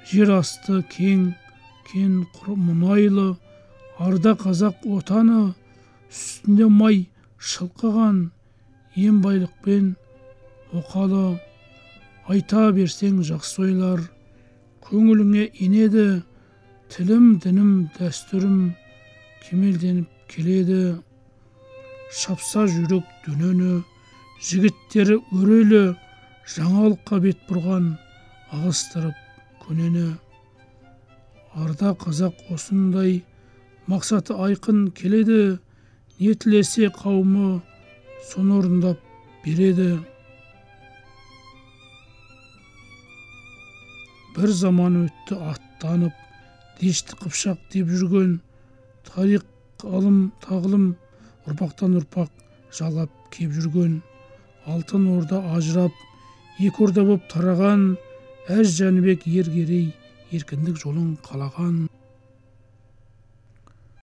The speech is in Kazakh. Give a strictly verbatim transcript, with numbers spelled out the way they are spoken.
жер асты кең, кен мұнайлы, арда қазақ отаны, үстінде май шылқыған, ен байлықпен оқалы. Айта берсең жақсы ойлар, көңіліңе енеді, тілім, дінім, дәстүрім кемелденіп келеді. Шапса жүрек дөнені, жігіттері өрелі, жаңалыққа бет бұрған, ағыстырып көнені. Арда қазақ осындай мақсаты айқын келеді, не тілесе қауымы соны орындап береді. Бір заман өтті аттанып, дешті қыпшақ деп жүрген, тарих ғылым тағылым ұрпақтан ұрпақ жалап кеп жүрген. Алтын орда ажырап, екі орда боп тараған, әз Жәнібек ергерей еркіндік жолын қалаған.